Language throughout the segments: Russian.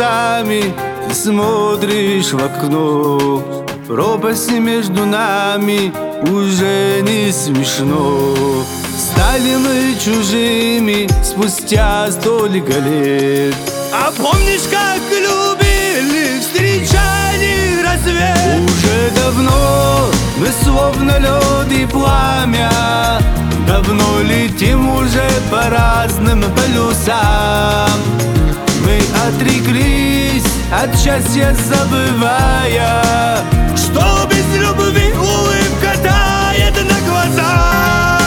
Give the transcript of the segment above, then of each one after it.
глазами ты смотришь в окно. Пропасть между нами уже не смешно. Стали мы чужими спустя столько лет. А помнишь, как любили, встречали рассвет? Уже давно мы словно лед и пламя, давно летим уже по разным полюсам. Мы отреклись от счастья, забывая, что без любви улыбка тает на глазах.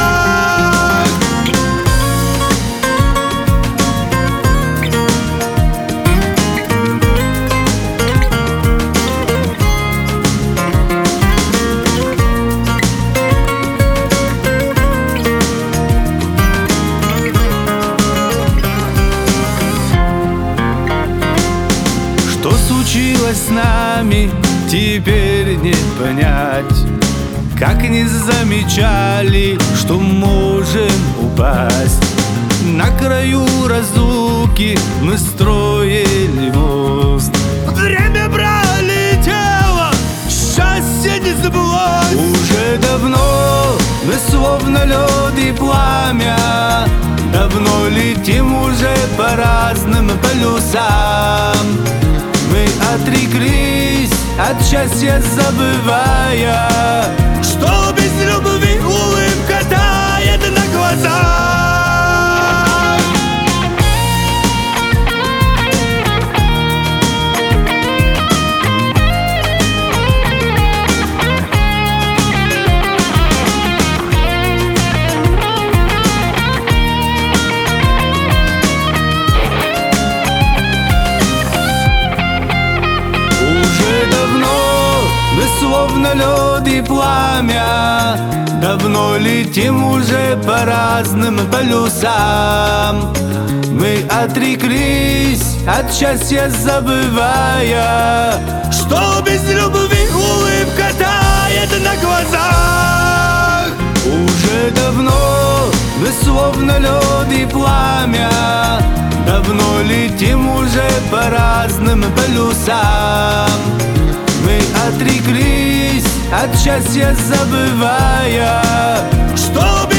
Что случилось с нами, теперь не понять. Как не замечали, что можем упасть. На краю разлуки мы строили мост. Время пролетело, счастье не сбылось. Уже давно мы словно лед и пламя, давно летим уже по разным полюсам. Мы отреклись от счастья, забывая, что без любви улыбка тает на глазах. Словно лед и пламя, давно летим уже по разным полюсам. Мы отреклись от счастья, забывая, что без любви улыбка тает на глазах. Уже давно мы словно лед и пламя, давно летим уже по разным полюсам. Мы отреклись от счастья, забывая, что